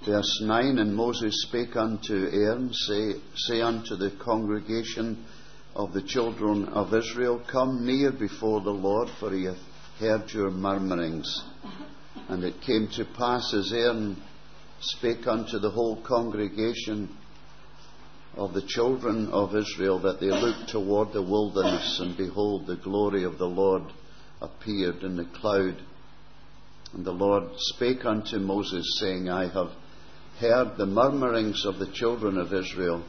Verse 9, And Moses spake unto Aaron, say unto the congregation of the children of Israel, Come near before the Lord, for he hath heard your murmurings. And it came to pass, as Aaron spake unto the whole congregation of the children of Israel, that they looked toward the wilderness, and behold, the glory of the Lord appeared in the cloud. And the Lord spake unto Moses, saying, I have heard the murmurings of the children of Israel.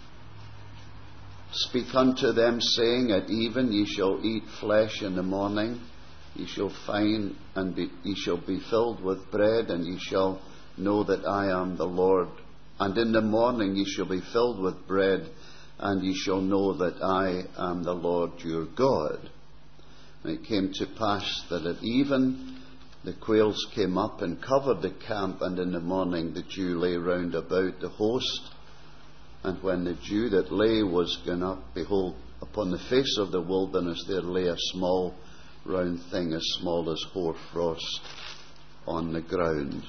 Speak unto them, saying, At even ye shall eat flesh in the morning. Ye shall find, and ye shall be filled with bread, and ye shall know that I am the Lord. And in the morning ye shall be filled with bread, and ye shall know that I am the Lord your God. And it came to pass that at even the quails came up and covered the camp, and in the morning the dew lay round about the host. And when the dew that lay was gone up, behold, upon the face of the wilderness there lay a small round thing, as small as hoarfrost, on the ground.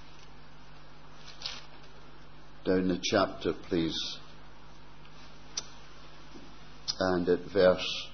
Down the chapter, please. And at verse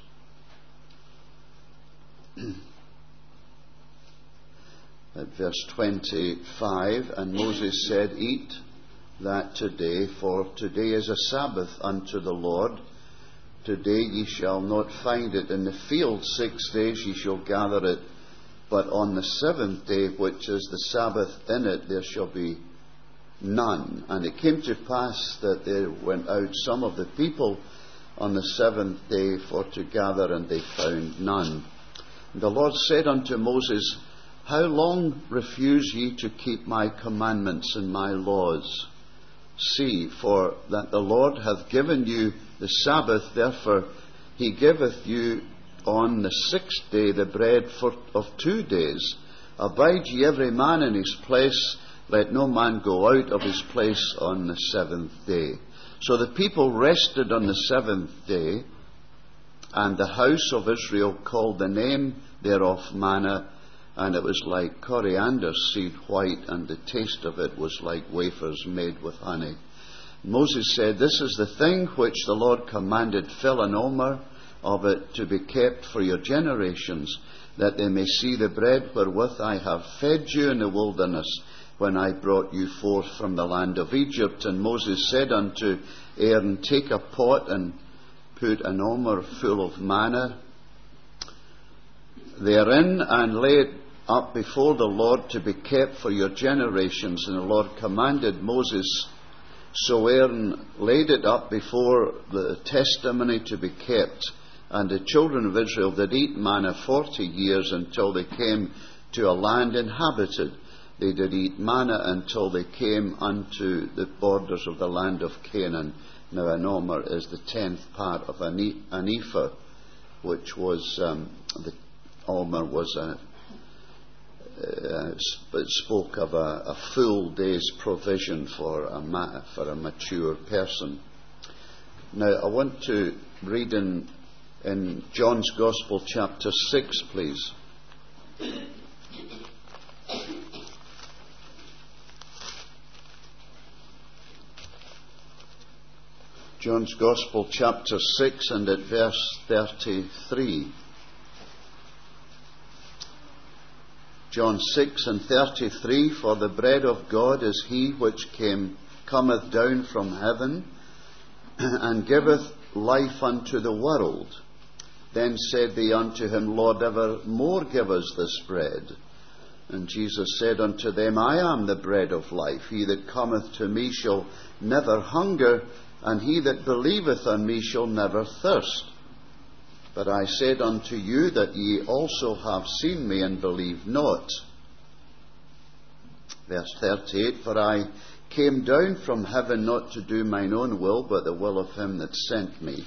25, And Moses said, Eat that today, for today is a Sabbath unto the Lord. Today ye shall not find it in the field. 6 days ye shall gather it, but on the 7th day, which is the Sabbath in it, there shall be none. And it came to pass that there went out some of the people on the 7th day for to gather, and they found none. And the Lord said unto Moses, How long refuse ye to keep my commandments and my laws? See, for that the Lord hath given you the Sabbath, therefore he giveth you on the 6th day the bread of 2 days. Abide ye every man in his place, let no man go out of his place on the 7th day. So the people rested on the 7th day, and the house of Israel called the name thereof manna, and it was like coriander seed white, and the taste of it was like wafers made with honey. Moses said, This is the thing which the Lord commanded, fill an omer of it to be kept for your generations, that they may see the bread wherewith I have fed you in the wilderness, when I brought you forth from the land of Egypt. And Moses said unto Aaron, Take a pot and put an omer full of manna therein, and lay it up before the Lord to be kept for your generations. And the Lord commanded Moses. So Aaron laid it up before the testimony to be kept. And the children of Israel did eat manna 40 years, until they came to a land inhabited. They did eat manna until they came unto the borders of the land of Canaan. Now an omer is the 10th part of an ephah, which was the omer was it spoke of a full day's provision for a mature person. Now I want to read in John's Gospel chapter 6, please. John's Gospel chapter 6 and at verse 33. John 6 and 33, For the bread of God is he which cometh down from heaven, and giveth life unto the world. Then said they unto him, Lord, evermore give us this bread. And Jesus said unto them, I am the bread of life. He that cometh to me shall never hunger, and he that believeth on me shall never thirst. But I said unto you that ye also have seen me, and believe not. Verse 38, For I came down from heaven not to do mine own will, but the will of him that sent me.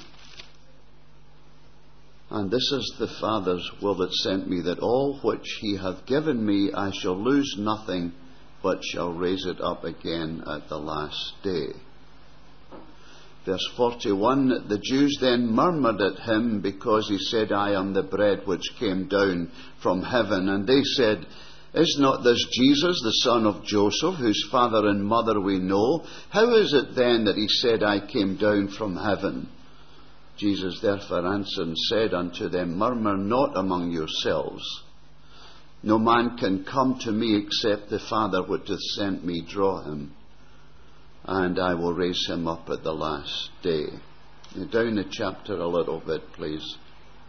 And this is the Father's will that sent me, that all which he hath given me I shall lose nothing, but shall raise it up again at the last day. Verse 41, The Jews then murmured at him, because he said, I am the bread which came down from heaven. And they said, Is not this Jesus, the son of Joseph, whose father and mother we know? How is it then that he said, I came down from heaven? Jesus therefore answered and said unto them, Murmur not among yourselves. No man can come to me except the Father which hath sent me draw him, and I will raise him up at the last day. Now down the chapter a little bit, please.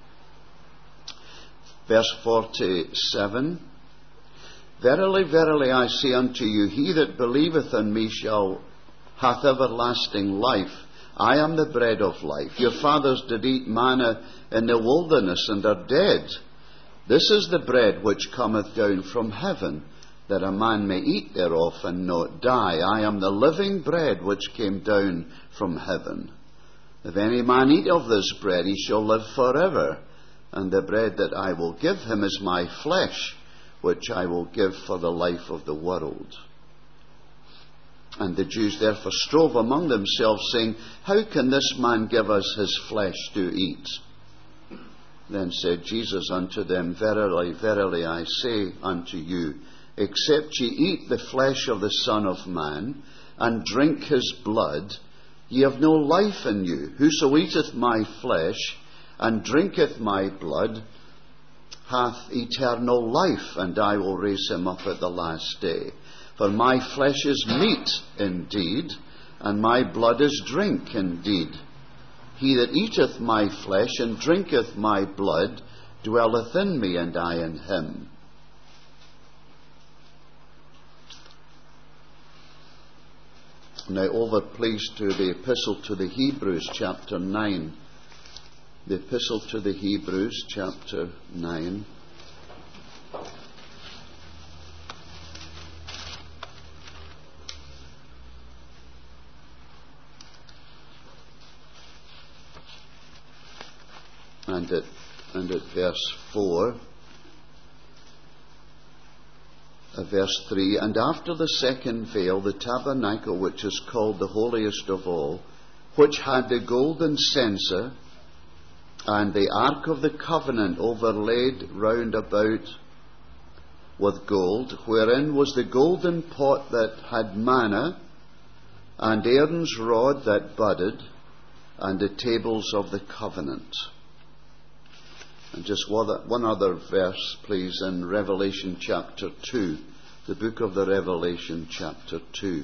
Verse 47. Verily, verily, I say unto you, he that believeth on me hath everlasting life. I am the bread of life. Your fathers did eat manna in the wilderness, and are dead. This is the bread which cometh down from heaven, that a man may eat thereof and not die. I am the living bread which came down from heaven. If any man eat of this bread, he shall live forever. And the bread that I will give him is my flesh, which I will give for the life of the world. And the Jews therefore strove among themselves, saying, How can this man give us his flesh to eat? Then said Jesus unto them, Verily, verily, I say unto you, except ye eat the flesh of the Son of Man, and drink his blood, ye have no life in you. Whoso eateth my flesh, and drinketh my blood, hath eternal life, and I will raise him up at the last day. For my flesh is meat indeed, and my blood is drink indeed. He that eateth my flesh and drinketh my blood dwelleth in me, and I in him. Now over, please, to the Epistle to the Hebrews, chapter 9. The Epistle to the Hebrews, chapter 9. And at verse 4, verse 3, And after the second veil, the tabernacle which is called the holiest of all, which had the golden censer, and the ark of the covenant overlaid round about with gold, wherein was the golden pot that had manna, and Aaron's rod that budded, and the tables of the covenant. And just one other verse, please, in Revelation chapter 2, the book of the Revelation chapter 2.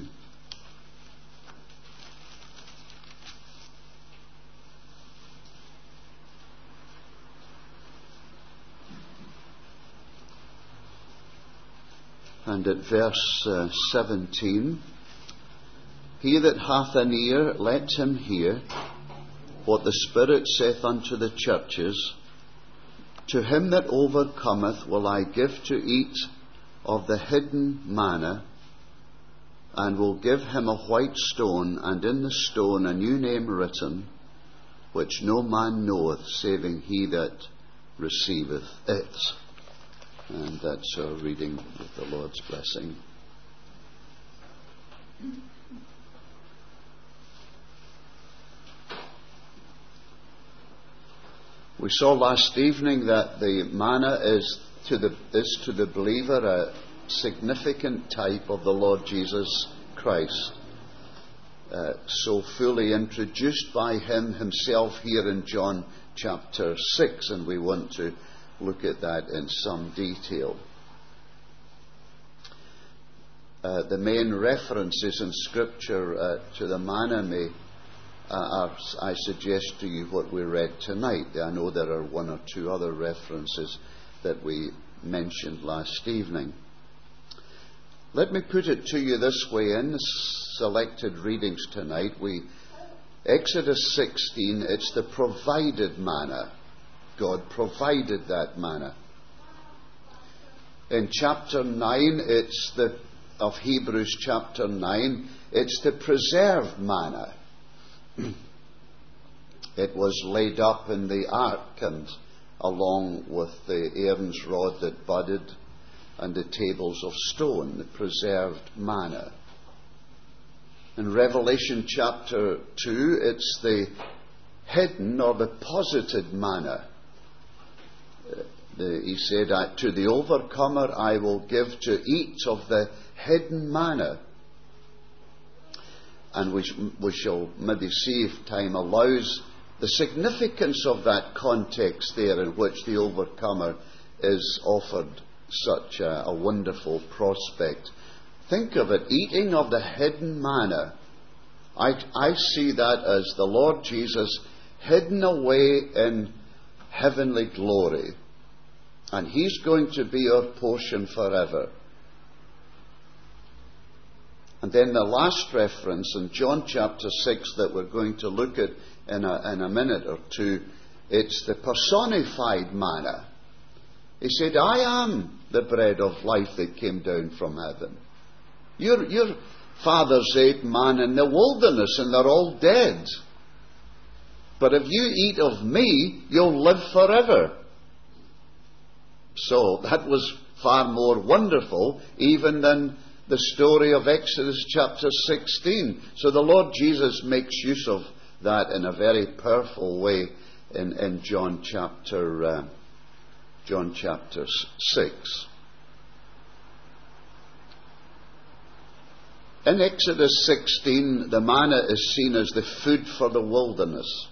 And at verse 17, He that hath an ear, let him hear what the Spirit saith unto the churches. To him that overcometh will I give to eat of the hidden manna, and will give him a white stone, and in the stone a new name written, which no man knoweth, saving he that receiveth it. And that's our reading with the Lord's blessing. We saw last evening that the manna is to the believer a significant type of the Lord Jesus Christ, so fully introduced by him himself here in John chapter 6, and we want to look at that in some detail. The main references in Scripture to the manna are, I suggest to you, what we read tonight. I know there are one or two other references that we mentioned last evening. Let me put it to you this way. In the selected readings tonight, Exodus 16, it's the provided manna. God provided that manna. In chapter 9, of Hebrews chapter 9, it's the preserved manna. It was laid up in the ark, and along with the Aaron's rod that budded and the tables of stone, the preserved manna. In Revelation chapter 2, it's the hidden or the posited manna. He said, to the overcomer I will give to eat of the hidden manna. And we shall maybe see, if time allows, the significance of that context there in which the overcomer is offered such a wonderful prospect. Think of it, eating of the hidden manna. I see that as the Lord Jesus hidden away in heavenly glory. And He's going to be our portion forever. And then the last reference in John chapter 6 that we're going to look at in a minute or two, it's the personified manna. He said, I am the bread of life that came down from heaven. Your fathers ate manna in the wilderness and they're all dead. But if you eat of me, you'll live forever. So that was far more wonderful even than the story of Exodus chapter 16. So the Lord Jesus makes use of that in a very powerful way in John chapter 6. In Exodus 16, the manna is seen as the food for the wilderness.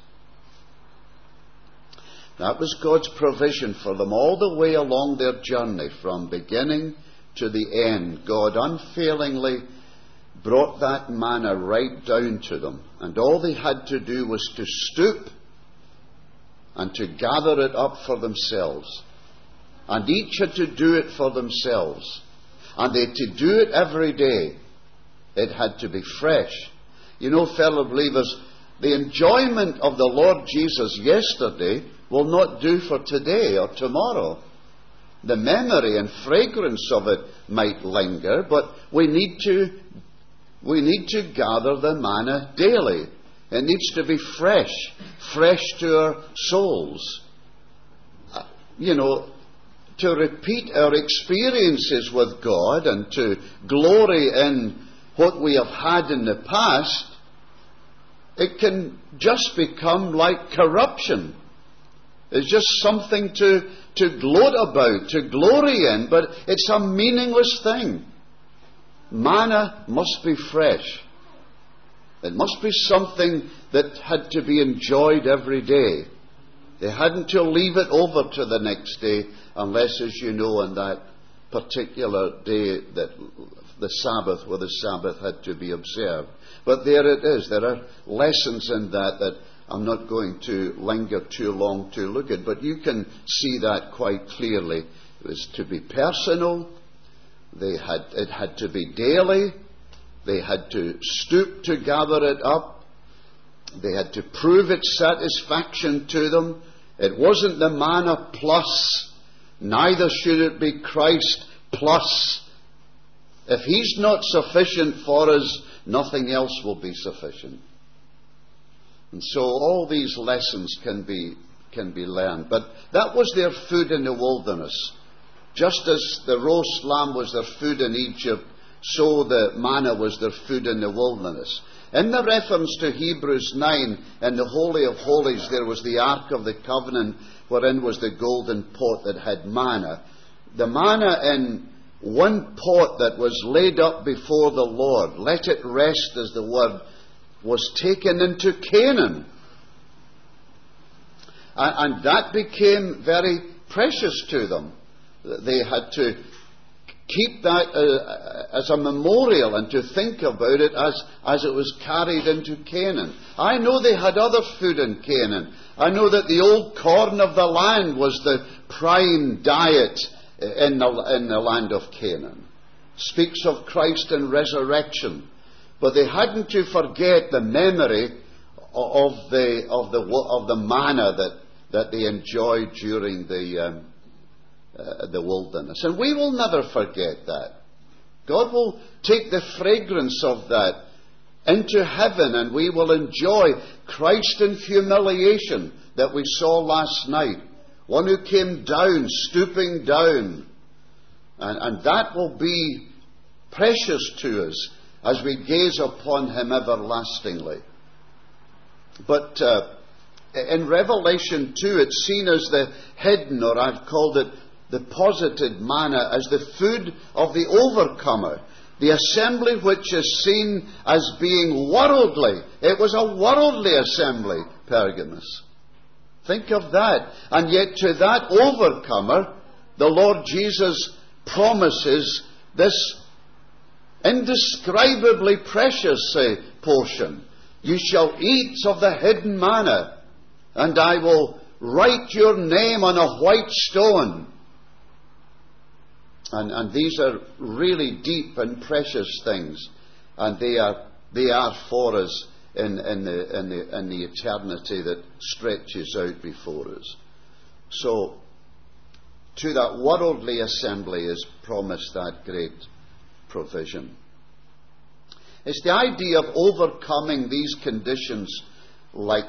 That was God's provision for them all the way along their journey, from beginning to the end. God unfailingly brought that manna right down to them. And all they had to do was to stoop and to gather it up for themselves. And each had to do it for themselves. And they had to do it every day. It had to be fresh. You know, fellow believers, the enjoyment of the Lord Jesus yesterday will not do for today or tomorrow. The memory and fragrance of it might linger, but we need to gather the manna daily. It needs to be fresh to our souls. To repeat our experiences with God and to glory in what we have had in the past, it can just become like corruption. It's just something to gloat about, to glory in, but it's a meaningless thing. Manna must be fresh. It must be something that had to be enjoyed every day. They hadn't to leave it over to the next day, unless, as you know, on that particular day, that the Sabbath, where the Sabbath had to be observed. But there it is. There are lessons in that I'm not going to linger too long to look at, but you can see that quite clearly. It was to be personal. It had to be daily. They had to stoop to gather it up. They had to prove its satisfaction to them. It wasn't the manna plus, neither should it be Christ plus. If He's not sufficient for us, nothing else will be sufficient. And so all these lessons can be learned. But that was their food in the wilderness. Just as the roast lamb was their food in Egypt, so the manna was their food in the wilderness. In the reference to Hebrews 9, in the Holy of Holies, there was the Ark of the Covenant, wherein was the golden pot that had manna. The manna in one pot that was laid up before the Lord, let it rest, as the word, was taken into Canaan. And that became very precious to them. They had to keep that as a memorial and to think about it as it was carried into Canaan. I know they had other food in Canaan. I know that the old corn of the land was the prime diet in the land of Canaan. Speaks of Christ and resurrection. But they hadn't to forget the memory of the manna that they enjoyed during the wilderness. And we will never forget that. God will take the fragrance of that into heaven, and we will enjoy Christ in humiliation that we saw last night. One who came down, stooping down. And that will be precious to us as we gaze upon Him everlastingly. But in Revelation 2, it's seen as the hidden, or I've called it the posited manna, as the food of the overcomer. The assembly which is seen as being worldly. It was a worldly assembly, Pergamos. Think of that. And yet to that overcomer, the Lord Jesus promises this indescribably precious portion. You shall eat of the hidden manna, and I will write your name on a white stone. And these are really deep and precious things, and they are for us in the eternity that stretches out before us. So, to that worldly assembly is promised that great provision. It's the idea of overcoming these conditions, like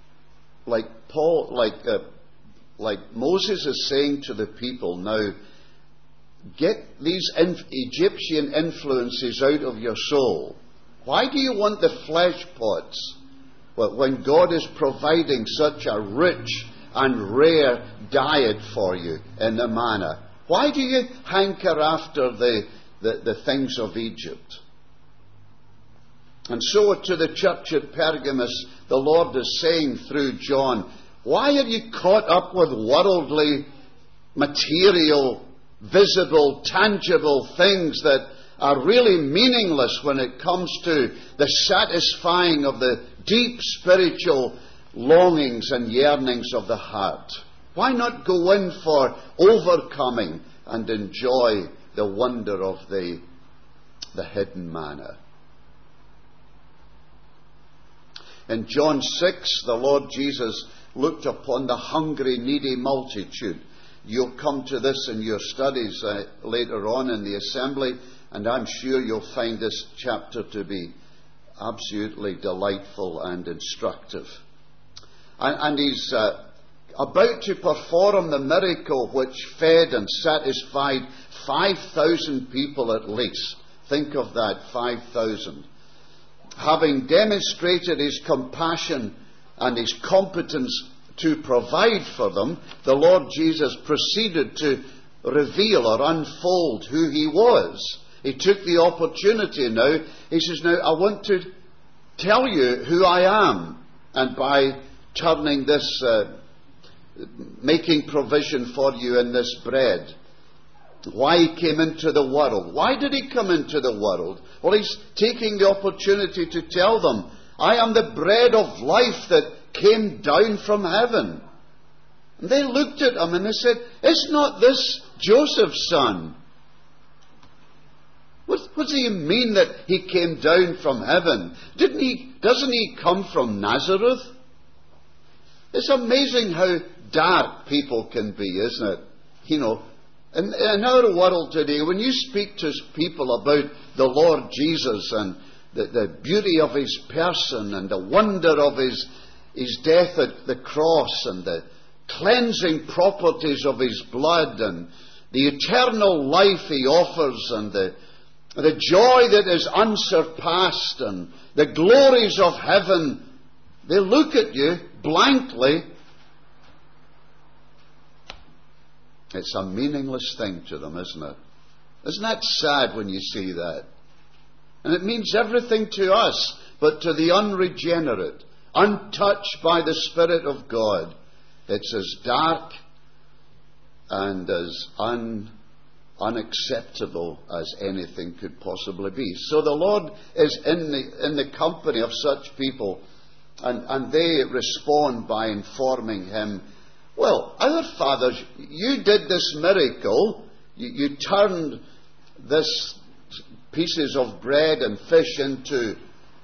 Moses is saying to the people now. Get these Egyptian influences out of your soul. Why do you want the flesh pots when God is providing such a rich and rare diet for you in the manna? Why do you hanker after the things of Egypt? And so to the church at Pergamos, the Lord is saying through John, why are you caught up with worldly, material, visible, tangible things that are really meaningless when it comes to the satisfying of the deep spiritual longings and yearnings of the heart? Why not go in for overcoming and enjoy the wonder of the hidden manna? In John 6, the Lord Jesus looked upon the hungry, needy multitude. You'll come to this in your studies later on in the assembly, and I'm sure you'll find this chapter to be absolutely delightful and instructive. And he's about to perform the miracle which fed and satisfied 5,000 people at least. Think of that, 5,000. Having demonstrated his compassion and his competence to provide for them, the Lord Jesus proceeded to reveal or unfold who he was. He took the opportunity now. He says, now I want to tell you who I am. And by turning this, making provision for you in this bread. Why he came into the world. Why did he come into the world? Well, he's taking the opportunity to tell them, I am the bread of life that came down from heaven. And they looked at him and they said, is not this Joseph's son? What does he mean that he came down from heaven? Doesn't he come from Nazareth? It's amazing how dark people can be, isn't it? You know, in our world today, when you speak to people about the Lord Jesus and the beauty of his person and the wonder of his death at the cross and the cleansing properties of his blood and the eternal life he offers and the joy that is unsurpassed and the glories of heaven, they look at you blankly. It's a meaningless thing to them, isn't it? Isn't that sad when you see that? And it means everything to us, but to the unregenerate, untouched by the Spirit of God, it's as dark and as unacceptable as anything could possibly be. So the Lord is in the company of such people, and they respond by informing him, well, our fathers, you did this miracle. You turned this pieces of bread and fish into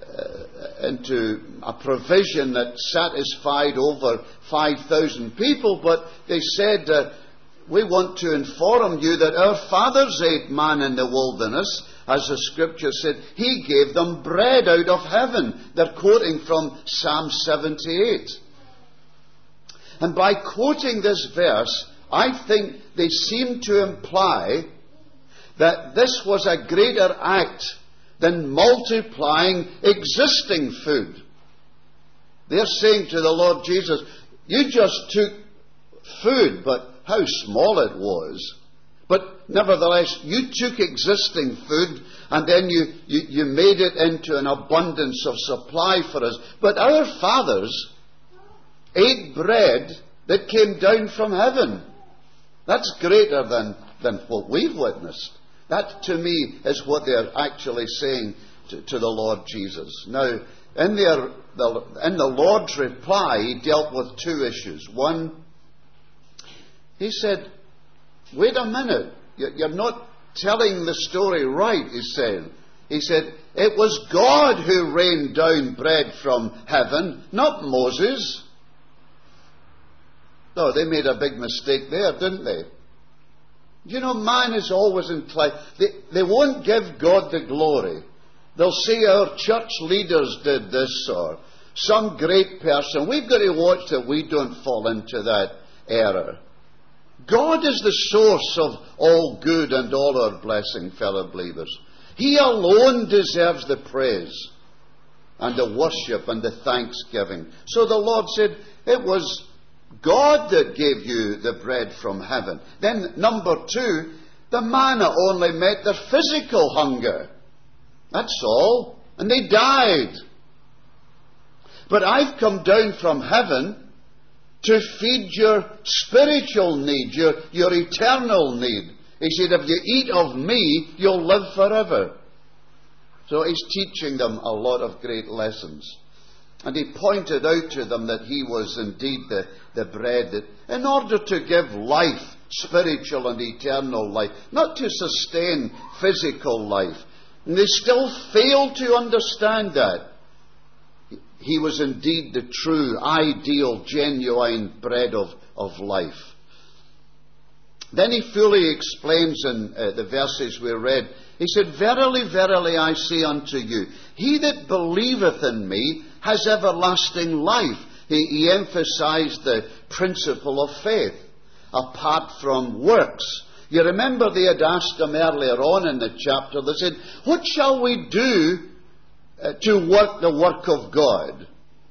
a provision that satisfied over 5,000 people. But they said, we want to inform you that our fathers ate manna in the wilderness. As the scripture said, he gave them bread out of heaven. They're quoting from Psalm 78. And by quoting this verse, I think they seem to imply that this was a greater act than multiplying existing food. They're saying to the Lord Jesus, you just took food, but how small it was. But nevertheless, you took existing food and then you made it into an abundance of supply for us. But our fathers ate bread that came down from heaven. That's greater than what we've witnessed. That, to me, is what they're actually saying to the Lord Jesus. Now, in the Lord's reply, he dealt with two issues. One, he said, wait a minute, you're not telling the story right, he said. He said, it was God who rained down bread from heaven, not Moses. No, they made a big mistake there, didn't they? You know, man is always inclined. They won't give God the glory. They'll say our church leaders did this or some great person. We've got to watch that we don't fall into that error. God is the source of all good and all our blessing, fellow believers. He alone deserves the praise and the worship and the thanksgiving. So the Lord said, it was God that gave you the bread from heaven. Then, number two, the manna only met their physical hunger. That's all. And they died. But I've come down from heaven to feed your spiritual need, your eternal need. He said, if you eat of me, you'll live forever. So he's teaching them a lot of great lessons. And he pointed out to them that he was indeed the bread that, in order to give life, spiritual and eternal life, not to sustain physical life. And they still fail to understand that. He was indeed the true, ideal, genuine bread of life. Then he fully explains in the verses we read. He said, verily, verily, I say unto you, he that believeth in me has everlasting life. He emphasized the principle of faith, apart from works. You remember they had asked him earlier on in the chapter, they said, what shall we do to work the work of God?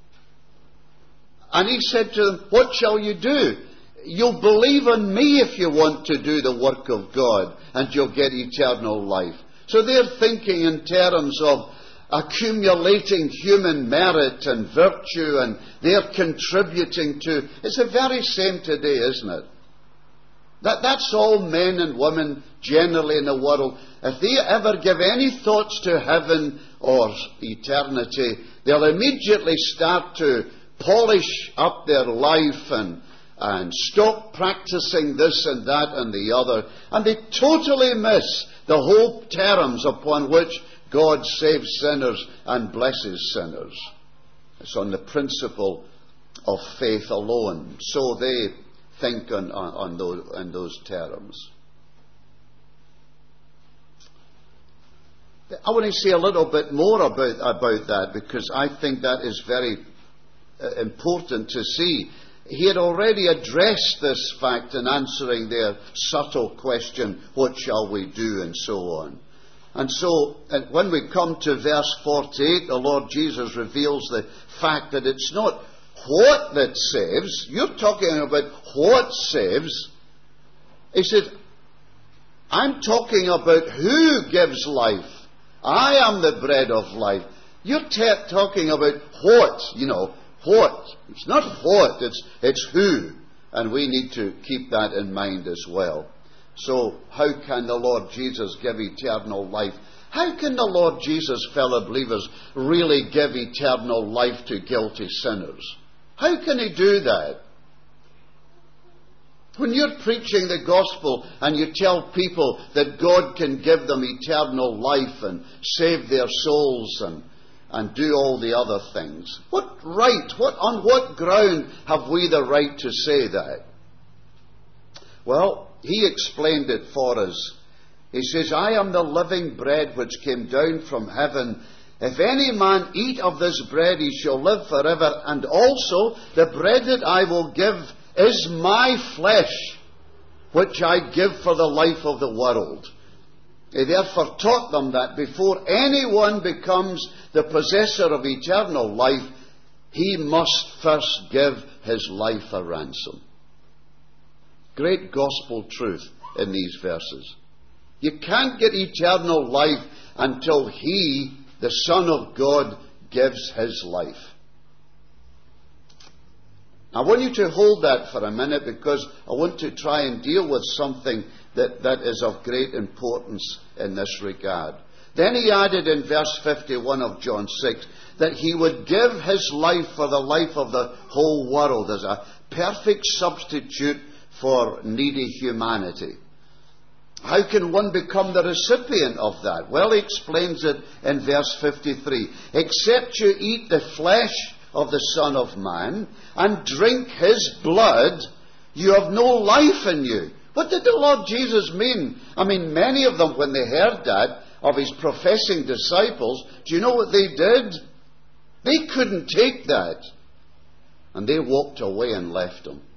And he said to them, what shall you do? You'll believe in me if you want to do the work of God, and you'll get eternal life. So they're thinking in terms of accumulating human merit and virtue, and they're contributing to. It's the very same today, isn't it? That's all men and women generally in the world. If they ever give any thoughts to heaven or eternity, they'll immediately start to polish up their life and stop practicing this and that and the other. And they totally miss the whole terms upon which God saves sinners and blesses sinners. It's on the principle of faith alone. So they think on those terms. I want to say a little bit more about that, because I think that is very important to see. He had already addressed this fact in answering their subtle question, what shall we do, and so on. And so, when we come to verse 48, the Lord Jesus reveals the fact that it's not what that saves. You're talking about what saves. He said, I'm talking about who gives life. I am the bread of life. You're talking about what, what. It's not what, it's who. And we need to keep that in mind as well. So, how can the Lord Jesus give eternal life? How can the Lord Jesus, fellow believers, really give eternal life to guilty sinners? How can he do that? When you're preaching the gospel and you tell people that God can give them eternal life and save their souls and do all the other things, on what ground have we the right to say that? Well, he explained it for us. He says, I am the living bread which came down from heaven. If any man eat of this bread, he shall live forever. And also, the bread that I will give is my flesh, which I give for the life of the world. He therefore taught them that before anyone becomes the possessor of eternal life, he must first give his life a ransom. Great gospel truth in these verses. You can't get eternal life until he, the Son of God, gives his life. I want you to hold that for a minute, because I want to try and deal with something that is of great importance in this regard. Then he added in verse 51 of John 6 that he would give his life for the life of the whole world as a perfect substitute for needy humanity. How can one become the recipient of that? Well, he explains it in verse 53. Except you eat the flesh of the Son of Man and drink his blood, you have no life in you. What did the Lord Jesus mean? I mean, many of them, when they heard that of his professing disciples, do you know what they did? They couldn't take that. And they walked away and left him.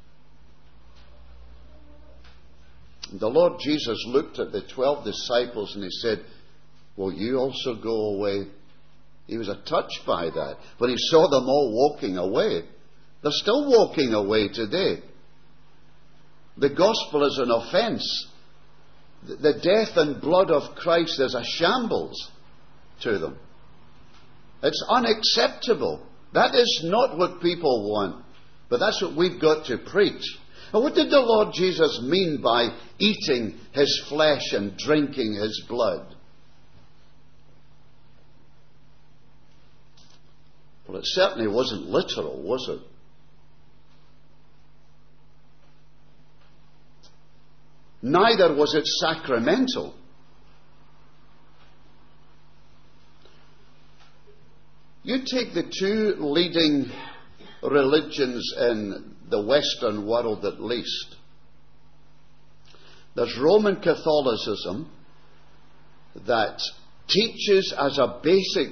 The Lord Jesus looked at the 12 disciples and he said, will you also go away? He was touched by that. When he saw them all walking away, they're still walking away today. The gospel is an offence. The death and blood of Christ is a shambles to them. It's unacceptable. That is not what people want. But that's what we've got to preach. And what did the Lord Jesus mean by eating his flesh and drinking his blood? Well, it certainly wasn't literal, was it? Neither was it sacramental. You take the two leading religions in the Western world, at least. There's Roman Catholicism that teaches as a basic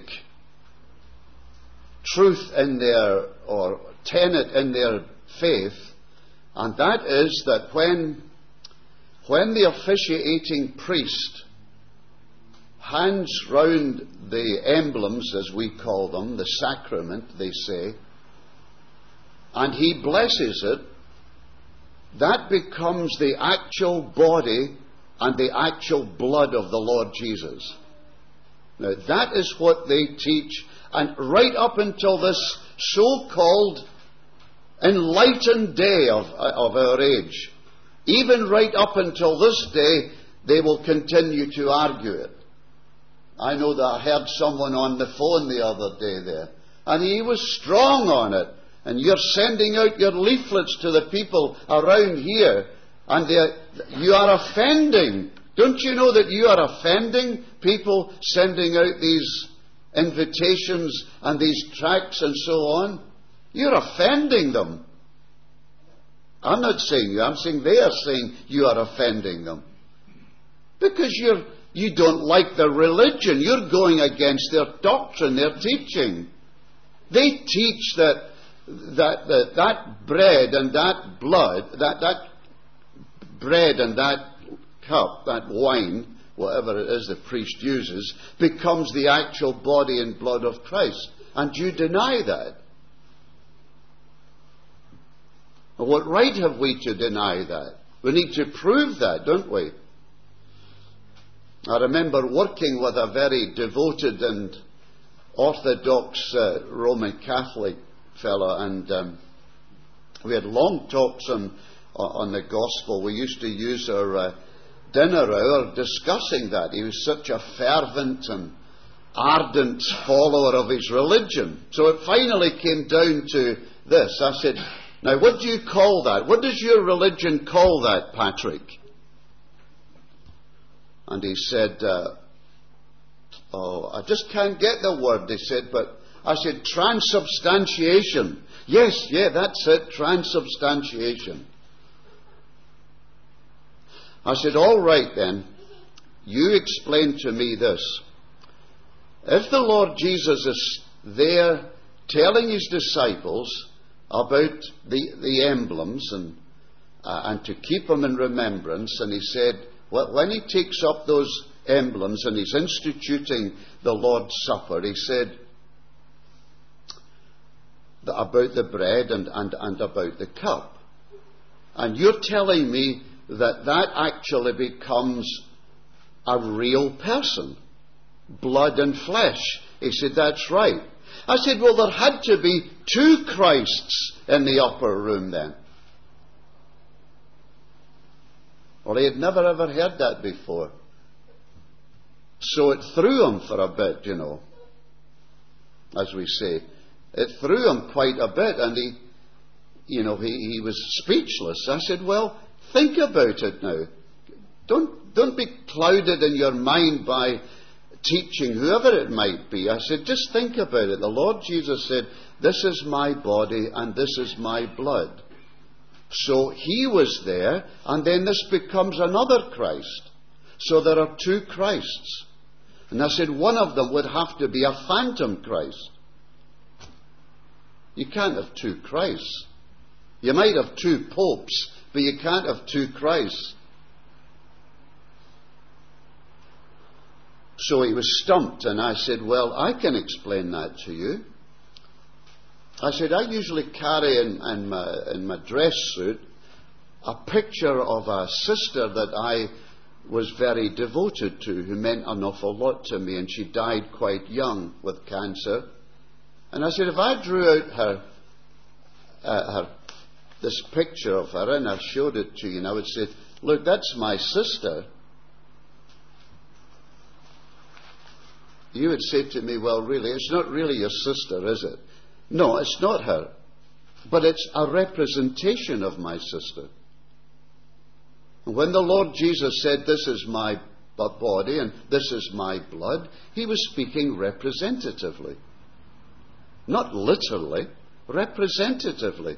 truth in their, or tenet in their faith, and that is that when the officiating priest hands round the emblems, as we call them, the sacrament, they say, and he blesses it, that becomes the actual body and the actual blood of the Lord Jesus. Now, that is what they teach, and right up until this so-called enlightened day of our age, even right up until this day, they will continue to argue it. I know that I heard someone on the phone the other day there, and he was strong on it. And you're sending out your leaflets to the people around here, and you are offending. Don't you know that you are offending people sending out these invitations and these tracts and so on? You're offending them. I'm not saying you, I'm saying they are saying you are offending them. Because you don't like their religion. You're going against their doctrine, their teaching. They teach that bread and that blood, that bread and that cup, that wine, whatever it is the priest uses, becomes the actual body and blood of Christ. And you deny that. Well, what right have we to deny that? We need to prove that, don't we? I remember working with a very devoted and orthodox Roman Catholic fellow, and we had long talks on the gospel. We used to use our dinner hour discussing that. He was such a fervent and ardent follower of his religion. So it finally came down to this. I said, now what do you call that? What does your religion call that, Patrick? And he said, I just can't get the word, he said, but I said, transubstantiation. Yes, that's it, transubstantiation. I said, all right then, you explain to me this. If the Lord Jesus is there telling his disciples about the emblems and to keep them in remembrance, and he said, when he takes up those emblems and he's instituting the Lord's Supper, he said, about the bread and about the cup. And you're telling me that actually becomes a real person, blood and flesh. He said, that's right. I said, well, there had to be two Christs in the upper room then. Well, he had never ever heard that before. So it threw him for a bit, as we say. It threw him quite a bit, and he was speechless. I said, well, think about it now. Don't be clouded in your mind by teaching, whoever it might be. I said, just think about it. The Lord Jesus said, this is my body and this is my blood. So he was there, and then this becomes another Christ. So there are two Christs. And I said, one of them would have to be a phantom Christ. You can't have two Christs. You might have two popes, but you can't have two Christs. So he was stumped, and I said, well, I can explain that to you. I said, I usually carry in my dress suit a picture of a sister that I was very devoted to, who meant an awful lot to me, and she died quite young with cancer. And I said, if I drew out this picture of her, and I showed it to you, and I would say, look, that's my sister. You would say to me, well, really, it's not really your sister, is it? No, it's not her. But it's a representation of my sister. And when the Lord Jesus said, this is my body and this is my blood, he was speaking representatively. Not literally, representatively.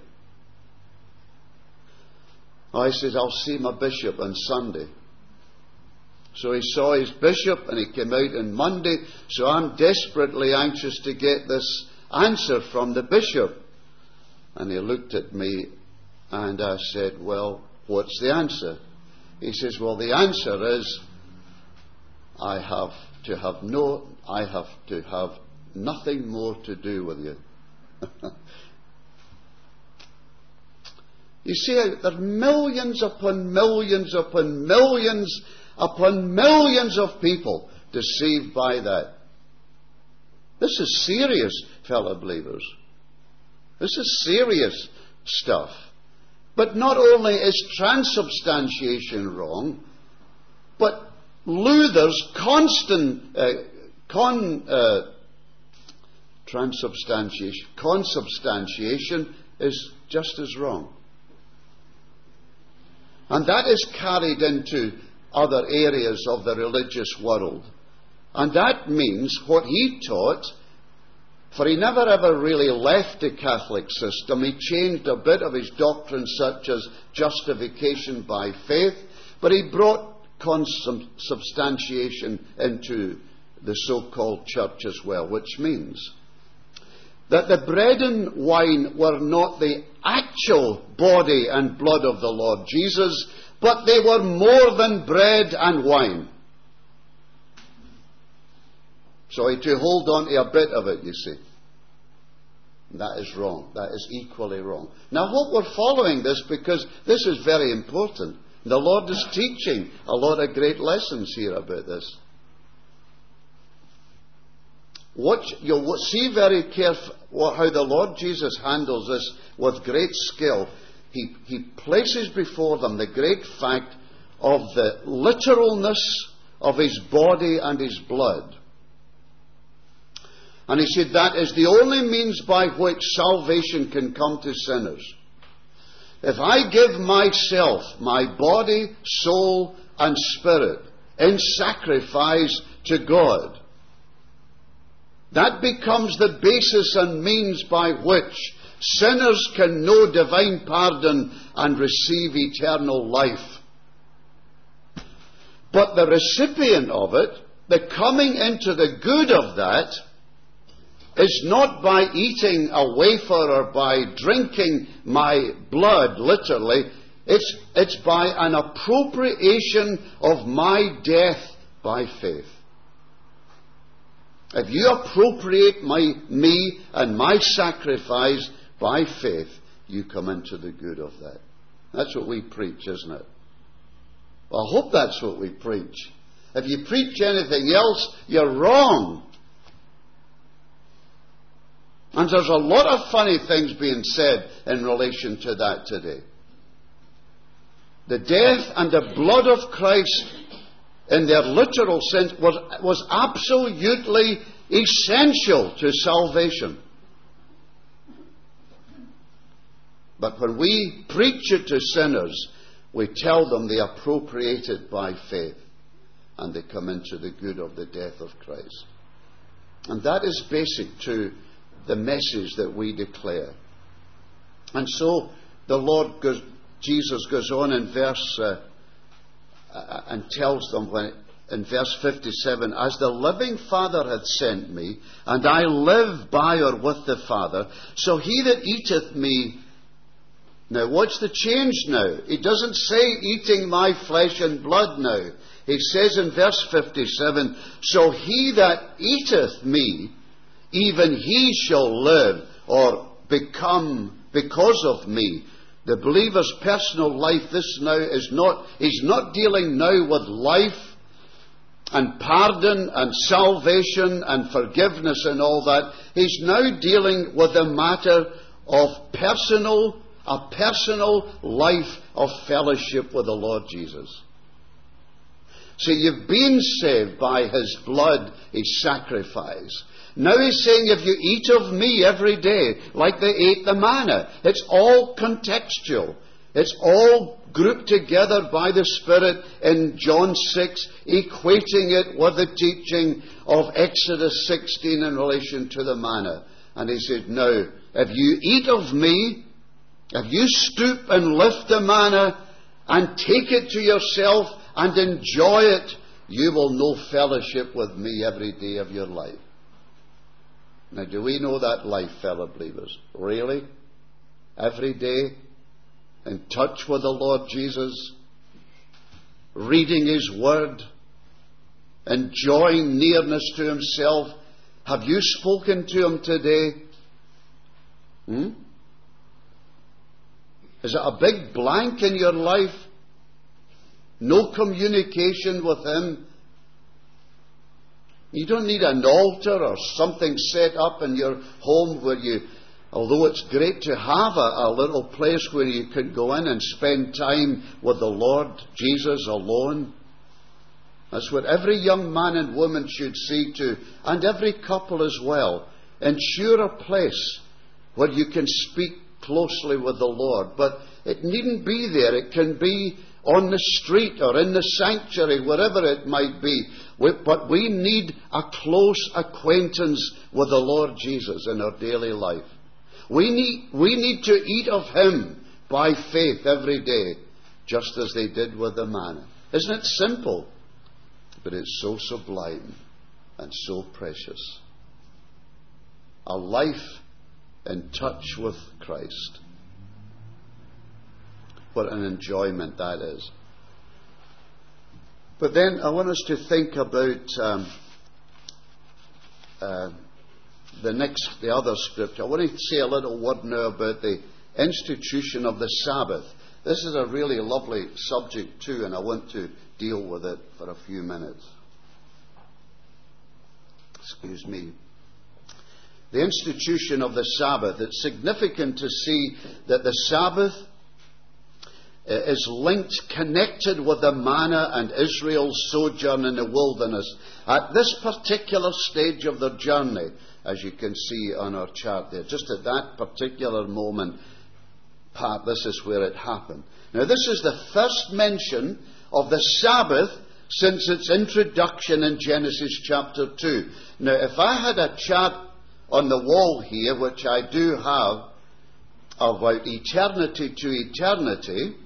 I said, I'll see my bishop on Sunday. So he saw his bishop and he came out on Monday. So I'm desperately anxious to get this answer from the bishop. And he looked at me and I said, well, what's the answer? He says, well, the answer is I have to have nothing more to do with you. You see, there are millions upon millions upon millions upon millions of people deceived by that. This is serious, fellow believers. This is serious stuff. But not only is transubstantiation wrong, but Luther's consubstantiation is just as wrong. And that is carried into other areas of the religious world. And that means what he taught, for he never ever really left the Catholic system. He changed a bit of his doctrine, such as justification by faith, but he brought consubstantiation into the so-called church as well, which means that the bread and wine were not the actual body and blood of the Lord Jesus, but they were more than bread and wine. So he to hold on to a bit of it, you see. That is wrong. That is equally wrong. Now, I hope we're following this, because this is very important. The Lord is teaching a lot of great lessons here about this. You'll see very carefully how the Lord Jesus handles this with great skill. He places before them the great fact of the literalness of his body and his blood. And he said that is the only means by which salvation can come to sinners. If I give myself, my body, soul, and spirit in sacrifice to God, that becomes the basis and means by which sinners can know divine pardon and receive eternal life. But the recipient of it, the coming into the good of that, is not by eating a wafer or by drinking my blood, literally. It's by an appropriation of my death by faith. If you appropriate me and my sacrifice by faith, you come into the good of that. That's what we preach, isn't it? Well, I hope that's what we preach. If you preach anything else, you're wrong. And there's a lot of funny things being said in relation to that today. The death and the blood of Christ, in their literal sense, was absolutely essential to salvation. But when we preach it to sinners, we tell them they appropriate it by faith, and they come into the good of the death of Christ. And that is basic to the message that we declare. And so Jesus goes on in verse and tells them in verse 57, as the living Father hath sent me, and I live by or with the Father, so he that eateth me. Now, what's the change now? He doesn't say eating my flesh and blood now. He says in verse 57, so he that eateth me, even he shall live, or become because of me. The believer's personal life, he's not dealing now with life and pardon and salvation and forgiveness and all that. He's now dealing with the matter of a personal life of fellowship with the Lord Jesus. So you've been saved by His blood, His sacrifice. Now He's saying, if you eat of me every day, like they ate the manna, it's all contextual. It's all grouped together by the Spirit in John 6, equating it with the teaching of Exodus 16 in relation to the manna. And He said, now, if you eat of me, if you stoop and lift the manna and take it to yourself and enjoy it, you will know fellowship with me every day of your life. Now, do we know that life, fellow believers? Really? Every day? In touch with the Lord Jesus? Reading His Word? Enjoying nearness to Himself? Have you spoken to Him today? Is it a big blank in your life? No communication with Him? You don't need an altar or something set up in your home where you, although it's great to have a little place where you can go in and spend time with the Lord Jesus alone. That's what every young man and woman should see to, and every couple as well. Ensure a place where you can speak closely with the Lord. But it needn't be there. It can be on the street or in the sanctuary, wherever it might be. But we need a close acquaintance with the Lord Jesus in our daily life. We need to eat of Him by faith every day, just as they did with the manna. Isn't it simple? But it's so sublime and so precious. A life in touch with Christ. What an enjoyment that is. But then I want us to think about the other scripture. I want to say a little word now about the institution of the Sabbath. This is a really lovely subject too, and I want to deal with it for a few minutes. Excuse me. The institution of the Sabbath. It's significant to see that the Sabbath is linked, connected with the manna and Israel's sojourn in the wilderness at this particular stage of their journey, as you can see on our chart there. Just at that particular moment, this is where it happened. Now, this is the first mention of the Sabbath since its introduction in Genesis chapter 2. Now, if I had a chart on the wall here, which I do have, about eternity to eternity,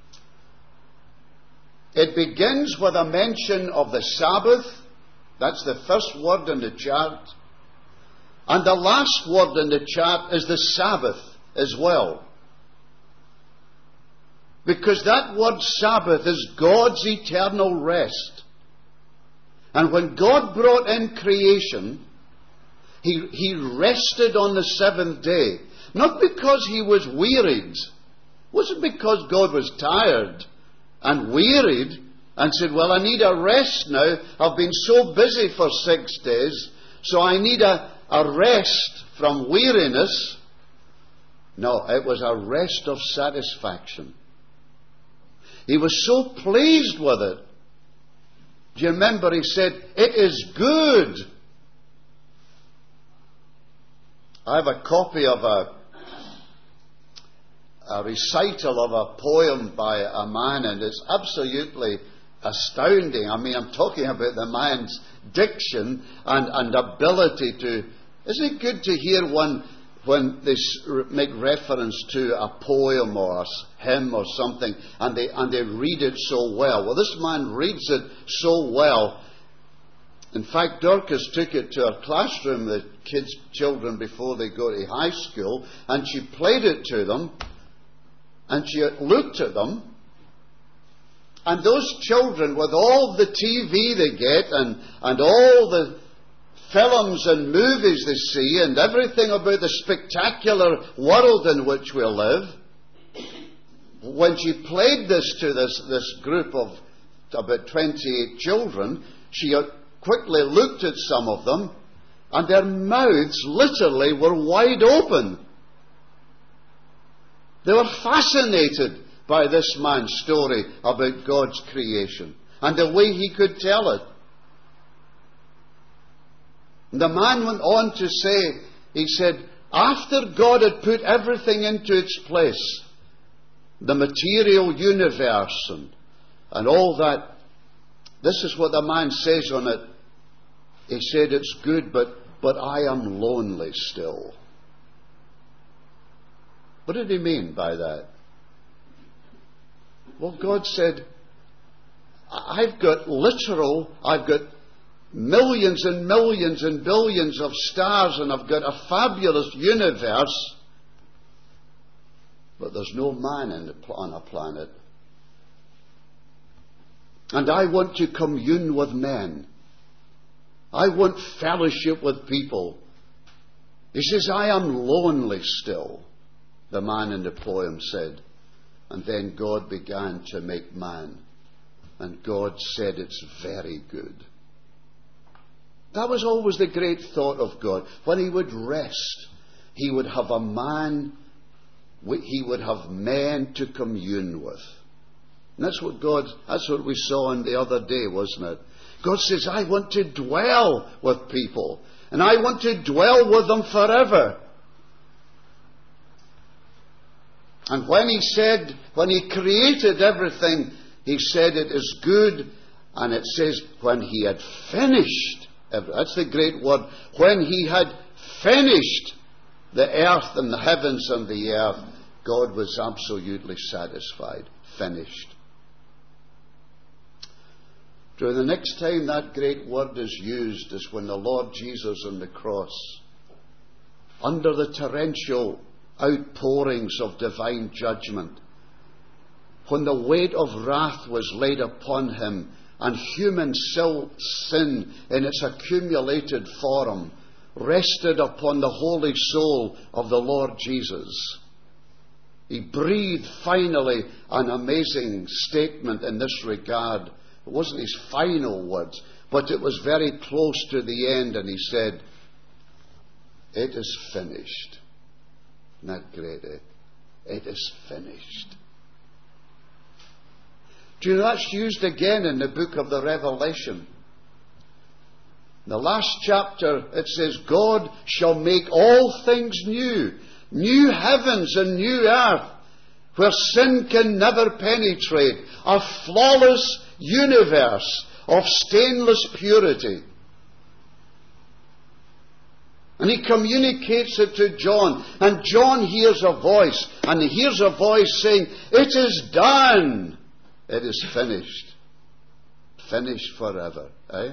it begins with a mention of the Sabbath. That's the first word in the chart. And the last word in the chart is the Sabbath as well. Because that word Sabbath is God's eternal rest. And when God brought in creation, He rested on the seventh day. Not because he was wearied. It wasn't because God was tired and wearied and said, well, I need a rest now. I've been so busy for 6 days, so I need a rest from weariness. No, it was a rest of satisfaction. He was so pleased with it. Do you remember he said, it is good. I have a copy of a recital of a poem by a man, and it's absolutely astounding. I mean, I'm talking about the man's diction and ability to... Isn't it good to hear one when they make reference to a poem or a hymn or something, and they read it so well? Well, this man reads it so well. In fact, Dorcas took it to her classroom, the children, before they go to high school, and she played it to them, and she looked at them, and those children, with all the TV they get, and all the films and movies they see, and everything about the spectacular world in which we live, when she played this to this group of about 28 children, she quickly looked at some of them, and their mouths literally were wide open. They were fascinated by this man's story about God's creation and the way he could tell it. And the man went on to say, he said, after God had put everything into its place, the material universe and all that, this is what the man says on it. He said, it's good, but I am lonely still. What did he mean by that? Well, God said, I've got millions and millions and billions of stars, and I've got a fabulous universe, but there's no man on a planet. And I want to commune with men. I want fellowship with people. He says, I am lonely still, the man in the poem said. And then God began to make man. And God said, it's very good. That was always the great thought of God. When he would rest, he would have a man, he would have men to commune with. And that's what we saw on the other day, wasn't it? God says, I want to dwell with people. And I want to dwell with them forever. And when he created everything, he said it is good. And it says, when he had finished, that's the great word, when he had finished the earth and the heavens and the earth, God was absolutely satisfied. Finished. During the next time that great word is used is when the Lord Jesus on the cross, under the torrential outpourings of divine judgment, when the weight of wrath was laid upon him and human sin in its accumulated form rested upon the holy soul of the Lord Jesus, he breathed finally an amazing statement in this regard. It wasn't his final words, but it was very close to the end, and he said, it is finished. Isn't that great, eh? It is finished. Do you know that's used again in the book of the Revelation? In the last chapter, it says, God shall make all things new. New heavens and new earth, where sin can never penetrate. A flawless universe of stainless purity. And he communicates it to John. And John hears a voice. And he hears a voice saying, it is done. It is finished. Finished forever. Eh?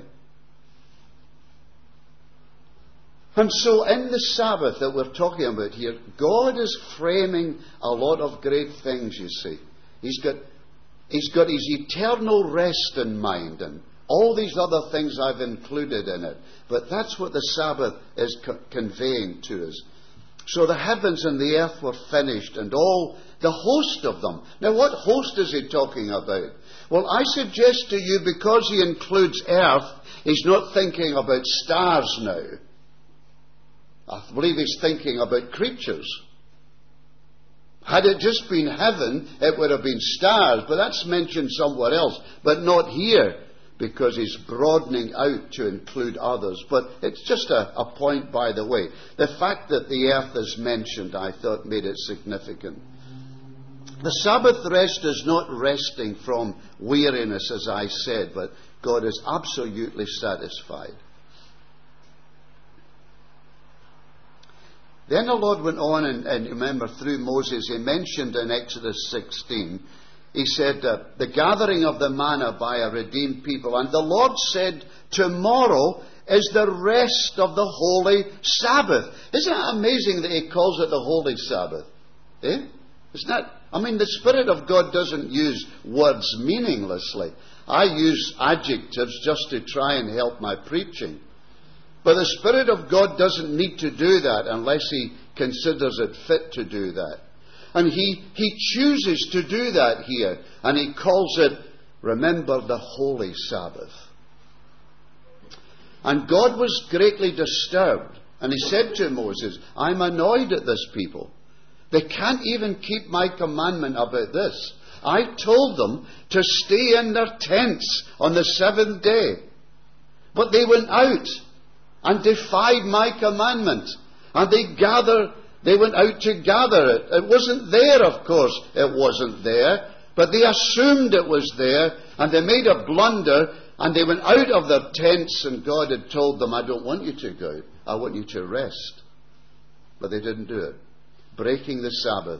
And so in the Sabbath that we're talking about here, God is framing a lot of great things, you see. He's got his eternal rest in mind. And All these other things I've included in it. But that's what the Sabbath is conveying to us. So the heavens and the earth were finished, and all the host of them. Now, what host is he talking about? Well, I suggest to you, because he includes earth, he's not thinking about stars now. I believe he's thinking about creatures. Had it just been heaven, it would have been stars, but that's mentioned somewhere else, but not here, because he's broadening out to include others. But it's just a point, by the way. The fact that the earth is mentioned, I thought, made it significant. The Sabbath rest is not resting from weariness, as I said, but God is absolutely satisfied. Then the Lord went on, and remember, through Moses, he mentioned in Exodus 16, he said, the gathering of the manna by a redeemed people. And the Lord said, tomorrow is the rest of the holy Sabbath. Isn't it amazing that he calls it the holy Sabbath? Eh? Isn't that? I mean, the Spirit of God doesn't use words meaninglessly. I use adjectives just to try and help my preaching. But the Spirit of God doesn't need to do that unless he considers it fit to do that. And he chooses to do that here. And he calls it, remember, the holy Sabbath. And God was greatly disturbed. And he said to Moses, I'm annoyed at this people. They can't even keep my commandment about this. I told them to stay in their tents on the seventh day. But they went out and defied my commandment. And they went out to gather it. It wasn't there, of course. It wasn't there. But they assumed it was there. And they made a blunder. And they went out of their tents. And God had told them, I don't want you to go out. I want you to rest. But they didn't do it. Breaking the Sabbath.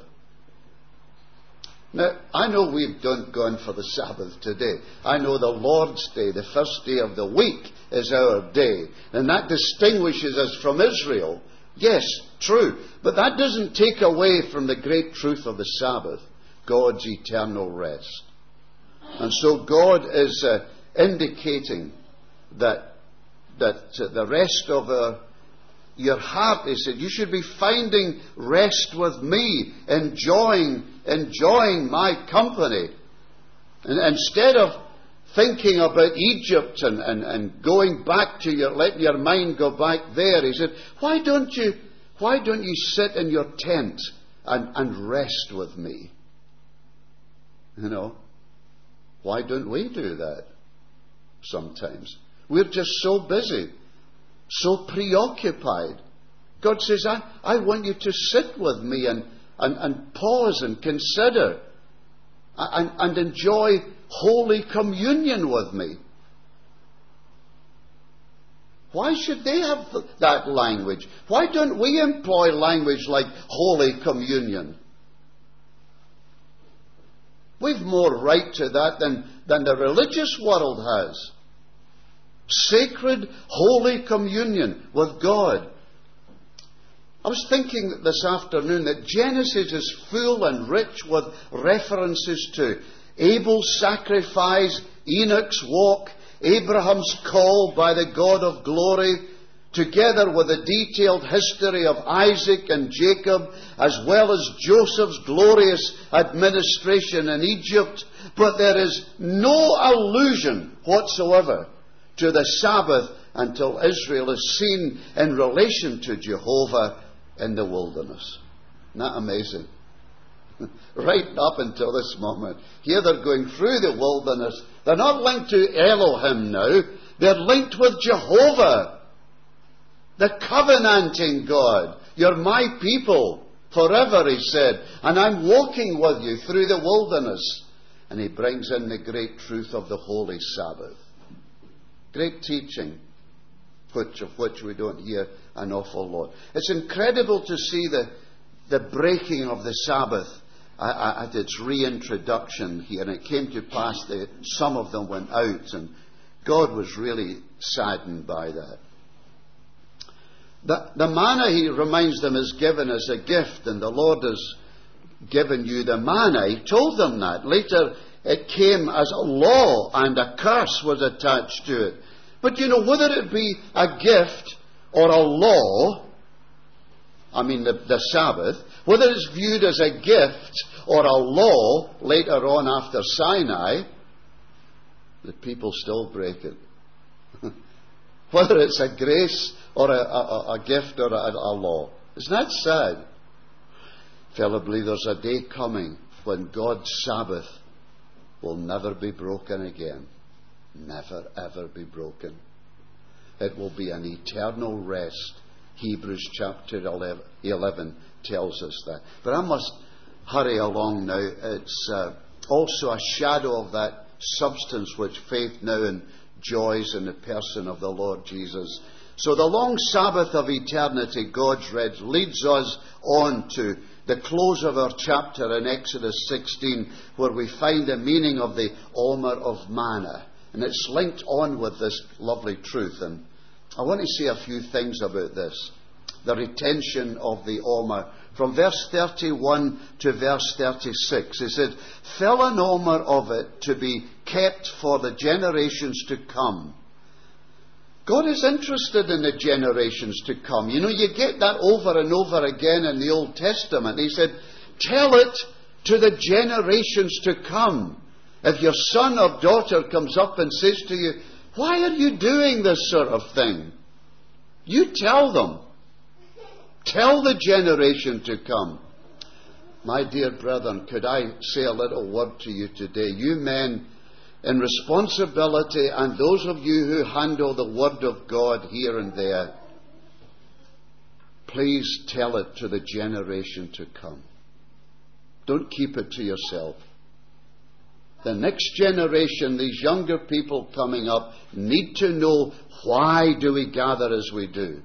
Now, I know we've gone for the Sabbath today. I know the Lord's Day, the first day of the week, is our day. And that distinguishes us from Israel. Yes, true. But that doesn't take away from the great truth of the Sabbath, God's eternal rest. And so God is indicating that the rest of your heart, he said, you should be finding rest with me, enjoying my company. And instead of thinking about Egypt and going back to letting your mind go back there, he said, why don't you sit in your tent and rest with me? You know, why don't we do that sometimes? We're just so busy, so preoccupied. God says, I want you to sit with me and pause and consider and enjoy Holy Communion with me. Why should they have that language? Why don't we employ language like Holy Communion? We've more right to that than the religious world has. Sacred, Holy Communion with God. I was thinking this afternoon that Genesis is full and rich with references to Abel's sacrifice, Enoch's walk, Abraham's call by the God of glory, together with the detailed history of Isaac and Jacob, as well as Joseph's glorious administration in Egypt. But there is no allusion whatsoever to the Sabbath until Israel is seen in relation to Jehovah in the wilderness. Isn't that amazing? Right up until this moment. Here they're going through the wilderness. They're not linked to Elohim now. They're linked with Jehovah, the covenanting God. You're my people forever, he said, and I'm walking with you through the wilderness. And he brings in the great truth of the Holy Sabbath. Great teaching, of which we don't hear an awful lot. It's incredible to see the breaking of the Sabbath at its reintroduction here. And it came to pass that some of them went out, and God was really saddened by that. The manna, he reminds them, is given as a gift, and the Lord has given you the manna. He told them that. Later, it came as a law and a curse was attached to it. But whether it be a gift or a law, the Sabbath, whether it's viewed as a gift or a law later on after Sinai, the people still break it. Whether it's a grace or a gift or a law. Isn't that sad? Fellow believers, there's a day coming when God's Sabbath will never be broken again. Never, ever be broken. It will be an eternal rest. Hebrews chapter 11 tells us that. But I must hurry along now. It's also a shadow of that substance which faith now enjoys in the person of the Lord Jesus. So the long Sabbath of eternity, God's read, leads us on to the close of our chapter in Exodus 16, where we find the meaning of the Omer of manna. And it's linked on with this lovely truth. And I want to say a few things about this. The retention of the Omer. From verse 31 to verse 36, it said, "Fill an Omer of it to be kept for the generations to come." God is interested in the generations to come. You get that over and over again in the Old Testament. He said, tell it to the generations to come. If your son or daughter comes up and says to you, "Why are you doing this sort of thing?" You tell them. Tell the generation to come. My dear brethren, could I say a little word to you today? You men in responsibility, and those of you who handle the Word of God here and there, please tell it to the generation to come. Don't keep it to yourself. The next generation, these younger people coming up, need to know, why do we gather as we do?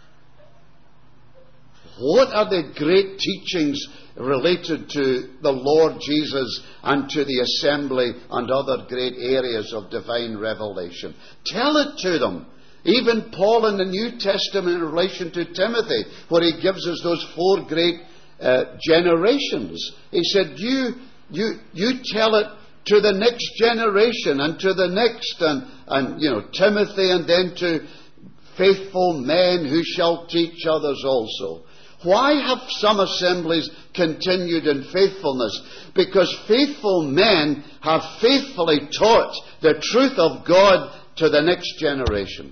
What are the great teachings related to the Lord Jesus and to the assembly and other great areas of divine revelation? Tell it to them. Even Paul in the New Testament in relation to Timothy, where he gives us those 4 great generations. He said, you tell it to the next generation and to the next, and Timothy, and then to faithful men who shall teach others also. Why have some assemblies continued in faithfulness? Because faithful men have faithfully taught the truth of God to the next generation.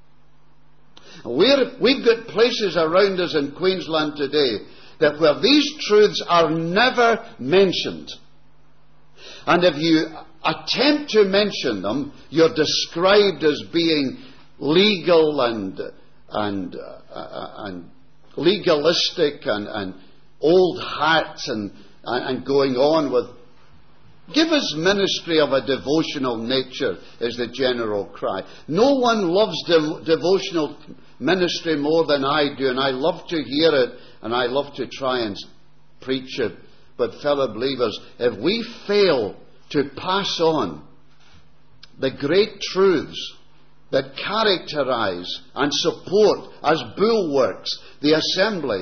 We've got places around us in Queensland today that where these truths are never mentioned. And if you attempt to mention them, you're described as being legal and legalistic and old hats and going on with. Give us ministry of a devotional nature is the general cry. No one loves devotional ministry more than I do, and I love to hear it and I love to try and preach it. But fellow believers, if we fail to pass on the great truths that characterize and support as bulwarks the assembly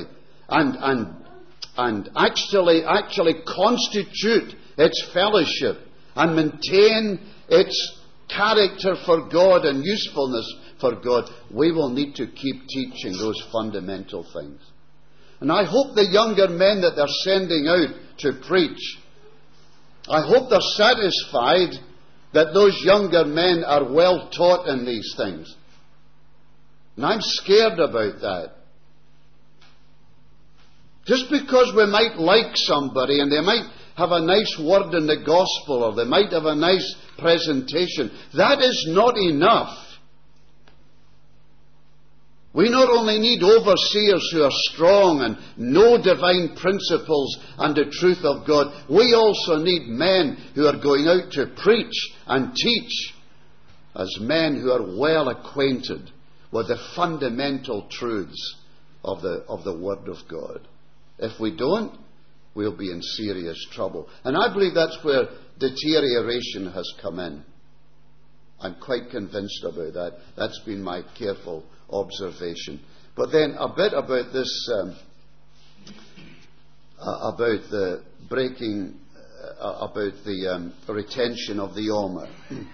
and actually constitute its fellowship and maintain its character for God and usefulness for God, we will need to keep teaching those fundamental things. And I hope the younger men that they're sending out to preach, I hope they're satisfied that those younger men are well taught in these things. And I'm scared about that. Just because we might like somebody and they might have a nice word in the gospel or they might have a nice presentation, that is not enough. We not only need overseers who are strong and know divine principles and the truth of God, we also need men who are going out to preach and teach as men who are well acquainted with the fundamental truths of the Word of God. If we don't, we'll be in serious trouble. And I believe that's where deterioration has come in. I'm quite convinced about that. That's been my careful observation. But then a bit about this, about the breaking about the retention of the Omer.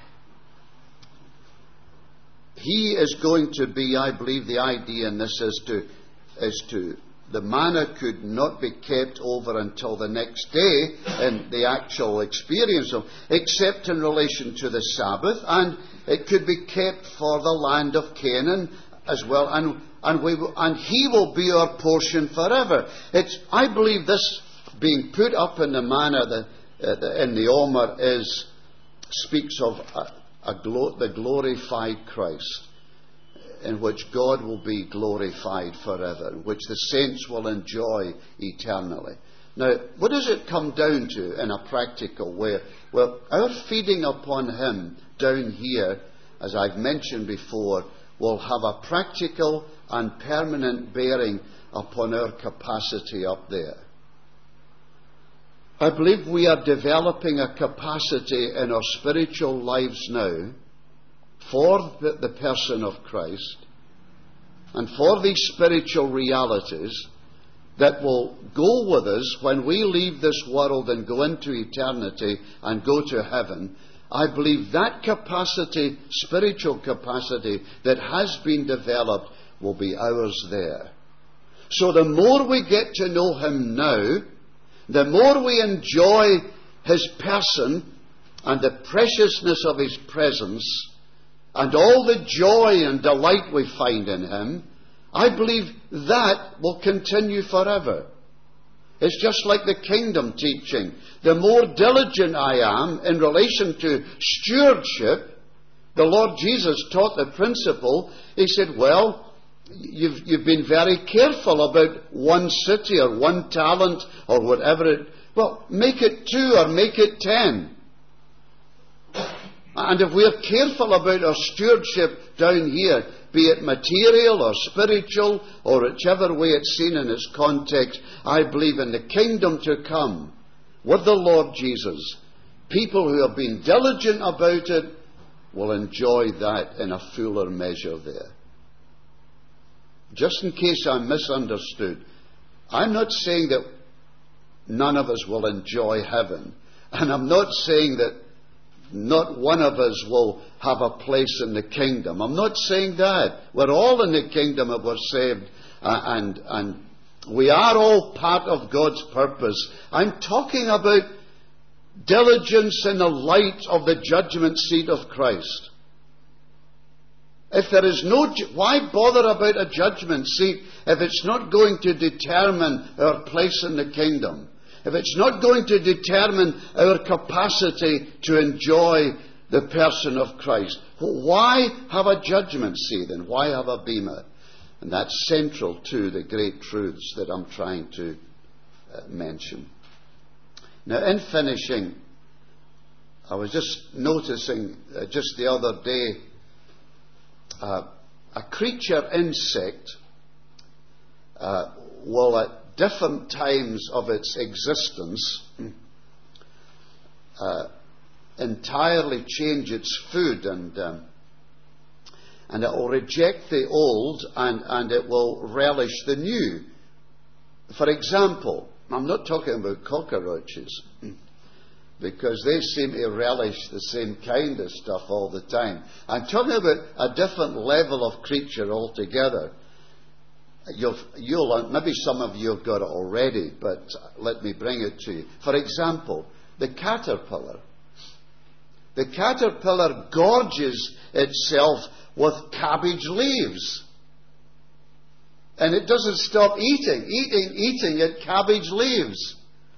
He is going to be, I believe, the idea in this is to the manna could not be kept over until the next day in the actual experience of, except in relation to the Sabbath, and it could be kept for the land of Canaan as well, and he will be our portion forever. I believe this being put up in the manna in the Omer speaks of the glorified Christ, in which God will be glorified forever, in which the saints will enjoy eternally. Now, what does it come down to in a practical way? Well, our feeding upon Him down here, as I've mentioned before, will have a practical and permanent bearing upon our capacity up there. I believe we are developing a capacity in our spiritual lives now for the person of Christ and for these spiritual realities that will go with us when we leave this world and go into eternity and go to heaven. I believe that capacity, spiritual capacity that has been developed, will be ours there. So the more we get to know Him now, the more we enjoy His person and the preciousness of His presence and all the joy and delight we find in Him, I believe that will continue forever. It's just like the kingdom teaching. The more diligent I am in relation to stewardship, the Lord Jesus taught the principle. He said, well, you've been very careful about one city or one talent or whatever well, make it 2 or make it 10. And if we're careful about our stewardship down here, be it material or spiritual or whichever way it's seen in its context, I believe in the kingdom to come with the Lord Jesus, people who have been diligent about it will enjoy that in a fuller measure there. Just in case I'm misunderstood, I'm not saying that none of us will enjoy heaven, and I'm not saying that not one of us will have a place in the kingdom. I'm not saying that. We're all in the kingdom if we're saved, and we are all part of God's purpose. I'm talking about diligence in the light of the judgment seat of Christ. If there is why bother about a judgment seat if it's not going to determine our place in the kingdom? If it's not going to determine our capacity to enjoy the person of Christ, why have a judgment seat and why have a bema? And that's central to the great truths that I'm trying to mention. Now, in finishing, I was just noticing just the other day a creature insect will at different times of its existence entirely change its food, and it will reject the old and it will relish the new. For example, I'm not talking about cockroaches, because they seem to relish the same kind of stuff all the time. I'm talking about a different level of creature altogether. Maybe some of you have got it already, but let me bring it to you. For example, the caterpillar. The caterpillar gorges itself with cabbage leaves. And it doesn't stop eating at cabbage leaves.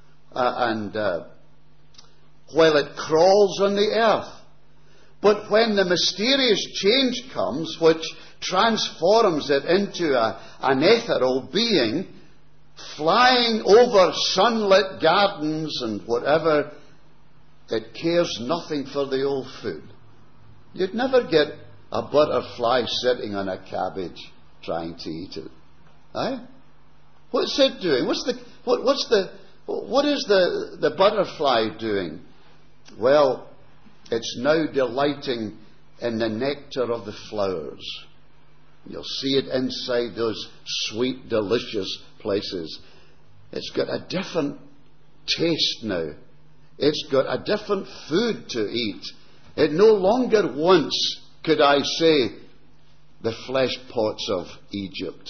While it crawls on the earth. But when the mysterious change comes, which transforms it into an ethereal being, flying over sunlit gardens and whatever, it cares nothing for the old food. You'd never get a butterfly sitting on a cabbage trying to eat it. Eh? What's it doing? What is the butterfly doing? Well, it's now delighting in the nectar of the flowers. You'll see it inside those sweet, delicious places. It's got a different taste now. It's got a different food to eat. It no longer wants, could I say, the flesh pots of Egypt.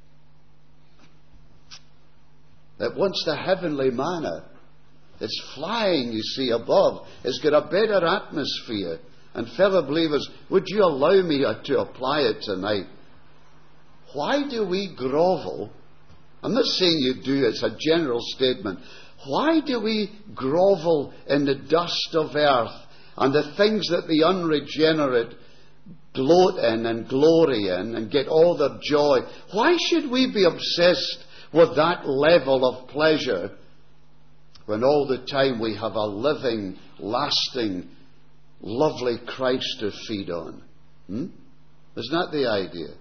It wants the heavenly manna. It's flying, you see, above. It's got a better atmosphere. And fellow believers, would you allow me to apply it tonight? Why do we grovel? I'm not saying you do, it's a general statement. Why do we grovel in the dust of earth and the things that the unregenerate gloat in and glory in and get all their joy? Why should we be obsessed with that level of pleasure when all the time we have a living, lasting, lovely Christ to feed on? Isn't that the idea?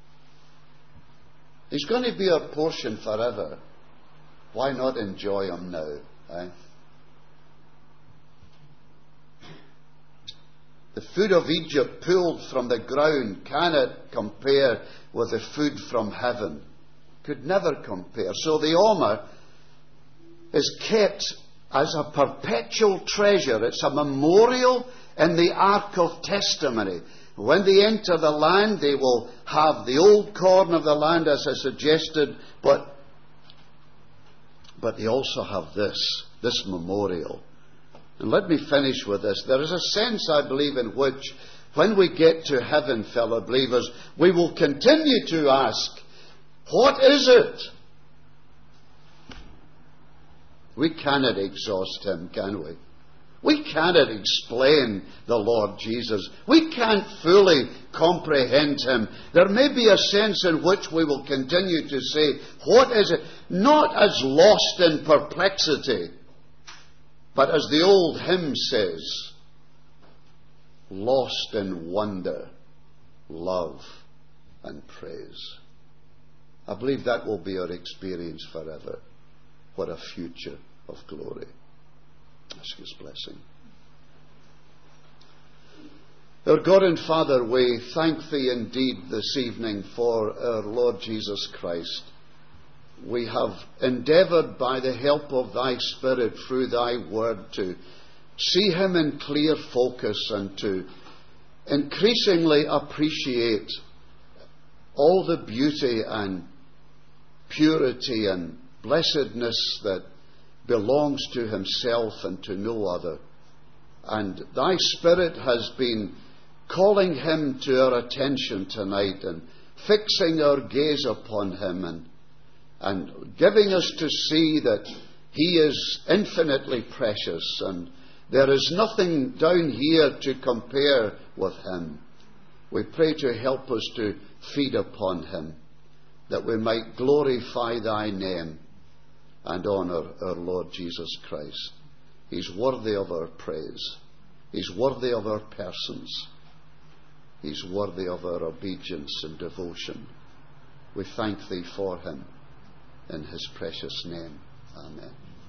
He's going to be our portion forever. Why not enjoy him now? Eh? The food of Egypt pulled from the ground cannot compare with the food from heaven. Could never compare. So the Omer is kept as a perpetual treasure. It's a memorial in the Ark of Testimony. When they enter the land, they will have the old corn of the land, as I suggested, but they also have this memorial. And let me finish with this. There is a sense, I believe, in which when we get to heaven, fellow believers, we will continue to ask, what is it? We cannot exhaust him, can we? We cannot explain the Lord Jesus. We can't fully comprehend him. There may be a sense in which we will continue to say, what is it? Not as lost in perplexity, but as the old hymn says, lost in wonder, love, and praise. I believe that will be our experience forever. What a future of glory. Ask his blessing. Our God and Father, we thank thee indeed this evening for our Lord Jesus Christ. We have endeavoured by the help of thy Spirit through thy word to see him in clear focus and to increasingly appreciate all the beauty and purity and blessedness that belongs to himself and to no other. And thy Spirit has been calling him to our attention tonight and fixing our gaze upon him and giving us to see that he is infinitely precious and there is nothing down here to compare with him. We pray to help us to feed upon him, that we might glorify thy name and honour our Lord Jesus Christ. He's worthy of our praise. He's worthy of our persons. He's worthy of our obedience and devotion. We thank thee for him in his precious name. Amen.